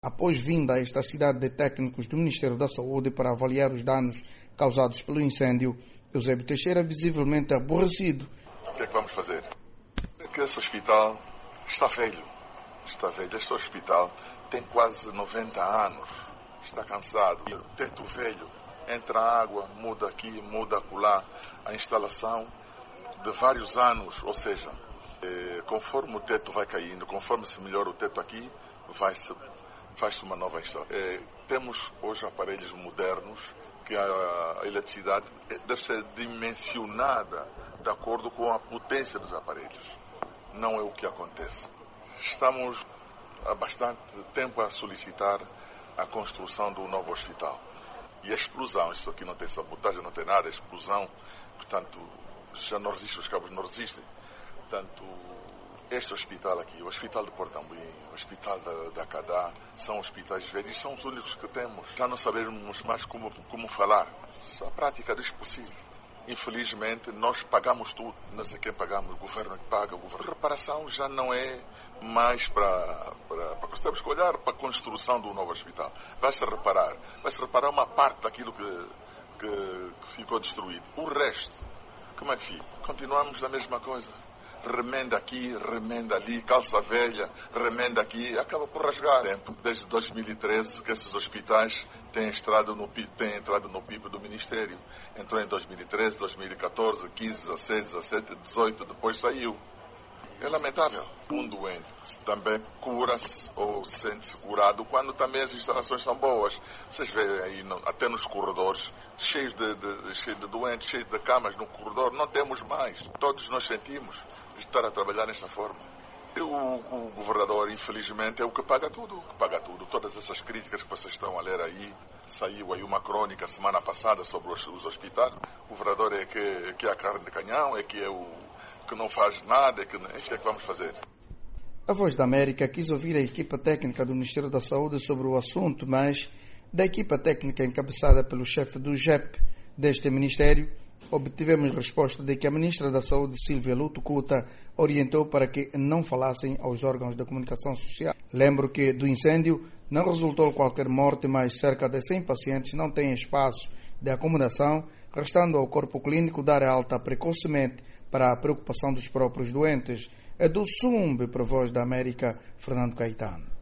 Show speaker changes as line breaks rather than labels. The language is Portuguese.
Após vinda a esta cidade de técnicos do Ministério da Saúde para avaliar os danos causados pelo incêndio, Eusébio Teixeira, visivelmente aborrecido.
O que é que vamos fazer? É que esse hospital está velho. Está velho. Este hospital tem quase 90 anos. Está cansado. E o teto velho. Entra água, muda aqui, muda acolá. A instalação de vários anos, ou seja, conforme o teto vai caindo, conforme se melhora o teto aqui, faz-se uma nova instalação. Temos hoje aparelhos modernos que a eletricidade deve ser dimensionada de acordo com a potência dos aparelhos. Não é o que acontece. Estamos há bastante tempo a solicitar a construção do novo hospital. E a explosão, isso aqui não tem sabotagem, não tem nada, a explosão, portanto, já não resiste, os cabos não resistem. Portanto, este hospital aqui, o Hospital de Portambuim, o Hospital da Cadá, são hospitais velhos, são os únicos que temos. Já não sabemos mais como falar. A prática diz possível. Infelizmente, nós pagamos tudo. Não sei quem pagamos, o governo que paga. A reparação já não é mais para temos que olhar para a construção do novo hospital. Vai-se reparar uma parte daquilo que ficou destruído. O resto, como é que fica? Continuamos a mesma coisa. Remenda aqui, remenda ali, calça velha, remenda aqui, acaba por rasgar. Desde 2013 que esses hospitais têm entrado no PIB do Ministério. Entrou em 2013, 2014, 15, 16, 17, 18, depois saiu. É lamentável. Um doente também cura-se ou se sente-se curado quando também as instalações são boas. Vocês veem aí, até nos corredores, cheios de doentes, cheios de camas no corredor, não temos mais. Todos nós sentimos de estar a trabalhar nesta forma. O governador, infelizmente, é o que paga tudo. Todas essas críticas que vocês estão a ler aí, saiu aí uma crônica semana passada sobre os hospitais. O governador é que é a carne de canhão, é que é o que não faz nada, enfim, é que vamos fazer.
A Voz da América quis ouvir a equipa técnica do Ministério da Saúde sobre o assunto, mas da equipa técnica encabeçada pelo chefe do JEP deste Ministério, obtivemos resposta de que a Ministra da Saúde, Sílvia Lutucuta, orientou para que não falassem aos órgãos de comunicação social. Lembro que do incêndio não resultou qualquer morte, mas cerca de 100 pacientes não têm espaço de acomodação, restando ao corpo clínico dar alta precocemente para a preocupação dos próprios doentes. É do SUMB, para a Voz da América, Fernando Caetano.